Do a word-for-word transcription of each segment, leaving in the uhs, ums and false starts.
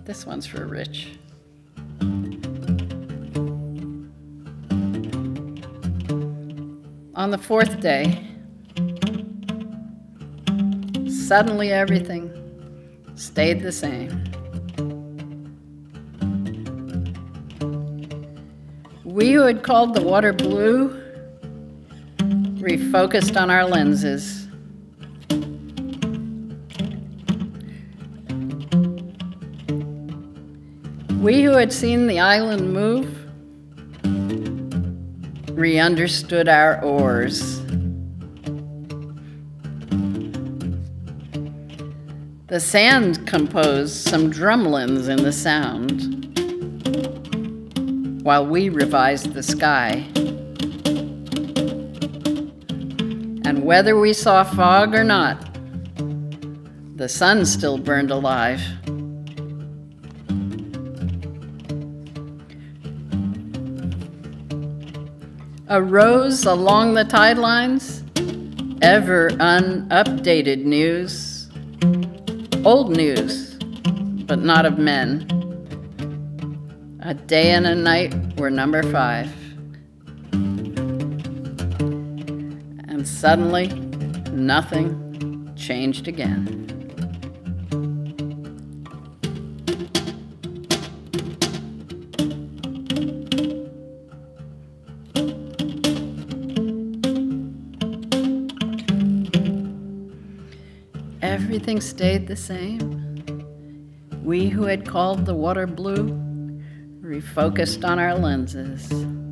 This one's for Rich. On the fourth day, suddenly everything stayed the same. We who had called the water blue refocused on our lenses. We who had seen the island move re-understood our oars. The sand composed some drumlins in the sound, while we revised the sky. And whether we saw fog or not, the sun still burned alive. Arose along the tide lines, ever unupdated news, old news, but not of men. A day and a night were number five. And suddenly, nothing changed again. Everything stayed the same. We who had called the water blue refocused on our lenses.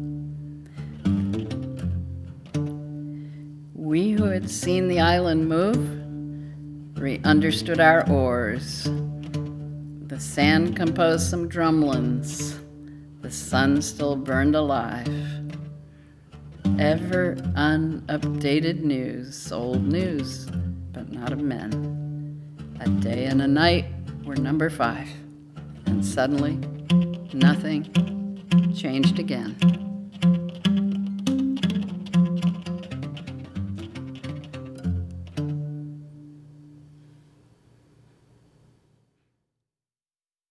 We who had seen the island move re-understood our oars. The sand composed some drumlins. The sun still burned alive. Ever unupdated news, old news, but not of men. A day and a night were number five, and suddenly nothing changed again.